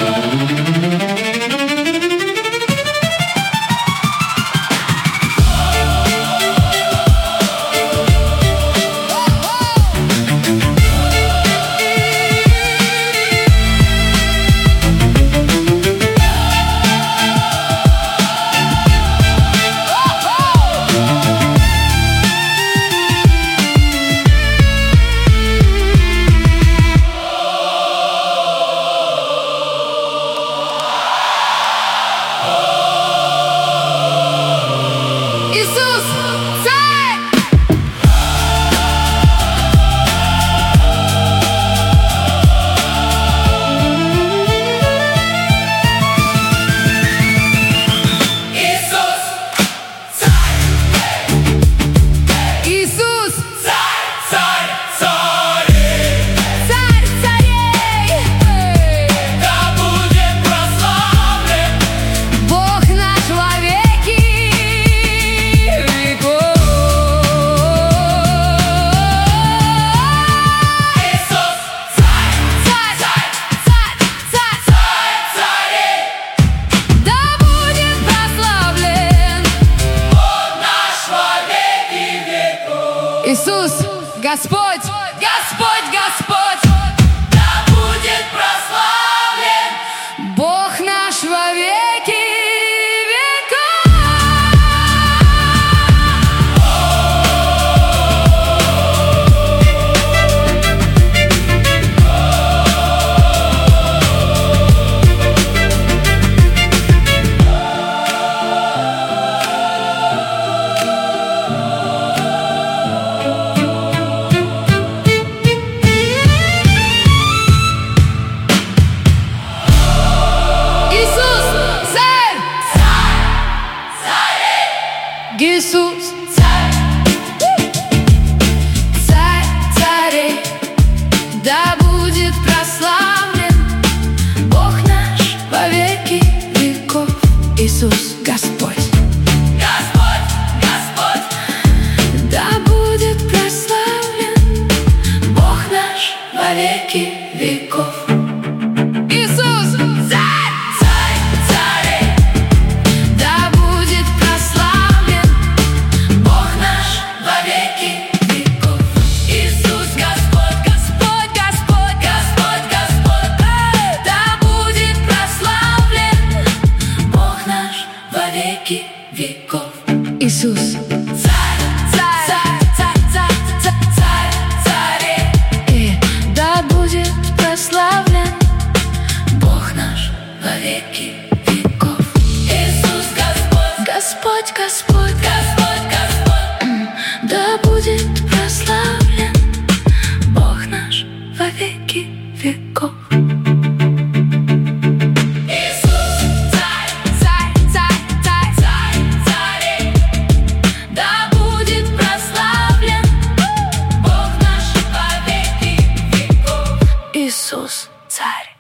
Иисус, царь! Иисус, царь! Иисус, царь, царь, царей! Царь царей! Да будет прославлен Бог наш во веки веков. Иисус, царь, царь, царь, царь, царь, царь царей! Да будет прославлен Бог наш во веки веков. Иисус, Господь, Господь, Господь, да будет прославлен Бог наш во веки веков. Иисус, царь! Иисус, царь! Царь царей! Да будет прославлен Бог наш во веки веков. Иисус, Господь! Господь, Господь! Да будет прославлен Бог наш во веки веков. Иисус, царь! Царь царей! Да будет прославлен Бог наш во веки веков. Иисус, Господь, Господь, Господь, Господь, Господь! Да будет прославлен Бог наш во веки веков. Иисус, царь, царь, царь, царь, царь, царь царей! Да будет прославлен Бог наш во веки веков. Иисус, Господь, Господь, Господь, Господь, Господь! Да будет прославлен Бог наш во веки веков. Иисус, царь, царь, царь, царь, царь царей! Да будет прославлен Бог наш во веки веков. Иисус, царь!